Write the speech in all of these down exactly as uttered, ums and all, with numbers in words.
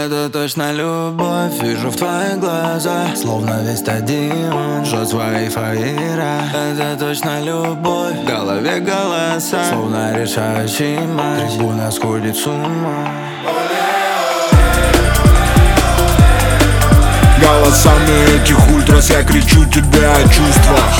Это точно любовь, вижу в твоих глазах, словно весь стадион жжет свои фаера. Это точно любовь, в голове голоса, словно решающий матч, трибуна сходит с ума. Голосами этих ультрас я кричу тебе о чувствах.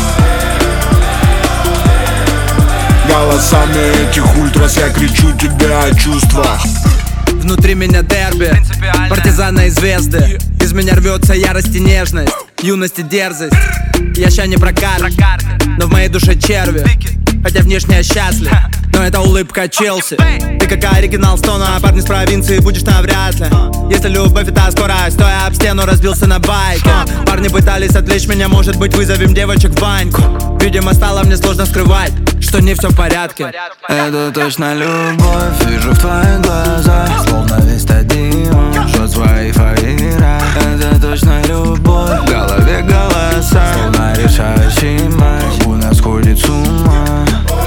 Голосами этих ультрас я кричу тебе о чувствах. Внутри меня дерби, партизаны и звезды. Из меня рвется ярость и нежность, юность и дерзость. Я ща не про карты, но в моей душе черви. Хотя внешне я счастлив, но это улыбка Челси. Ты как оригинал Стона, а парни с провинции будешь навряд ли. Если любовь это скорость, то я об стену разбился на байке. Парни пытались отвлечь меня, может быть вызовем девочек в баньку. Видимо стало мне сложно скрывать, что не все в порядке. Это точно любовь, вижу в твоих глазах, словно весь стадион жжет свои фаера. Это точно любовь, в голове голоса, словно решающий матч, трибуна сходит с ума.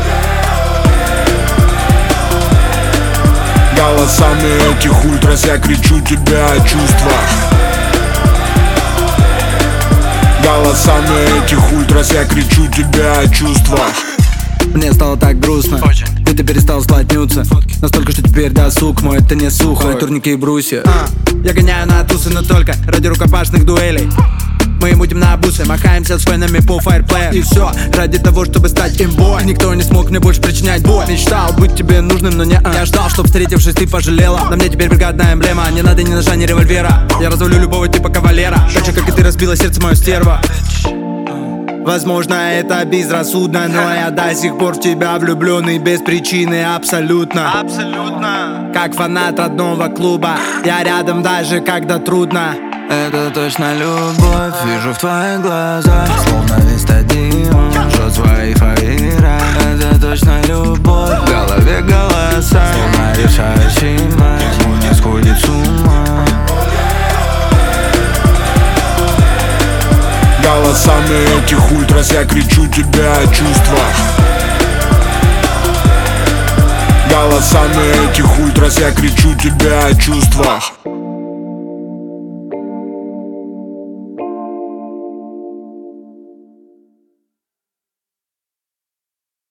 Голосами этих ультрас я кричу тебе о чувствах. Голосами этих ультрас я кричу тебе о чувствах. Мне стало так грустно, ведь ты перестал слать нюцы. Настолько, что теперь досуг мой, это не сухо, турники и брусья. а, Я гоняю на тусы, но только ради рукопашных дуэлей. Мы мутим на бусы, махаемся с фенами по фаерплею. И все ради того, чтобы стать имбой. Никто не смог мне больше причинять боль. Мечтал быть тебе нужным, но не а. Я ждал, чтоб встретившись ты пожалела. На мне теперь бригадная эмблема, не надо ни ножа, ни револьвера. Я развалю любого типа кавалера, так же, как и ты разбила сердце мое стерва. Возможно, это безрассудно, но я до сих пор в тебя влюбленный без причины абсолютно. Абсолютно. Как фанат родного клуба, я рядом даже когда трудно. Это точно любовь, вижу в твоих глазах, словно весь стадион жжет свои фаера. Это точно любовь, в голове голоса, словно решающий матч, трибуна сходит с ума. Голосами этих ультрас я кричу тебе о чувствах. Голосами этих ультрас я кричу тебе о чувствах.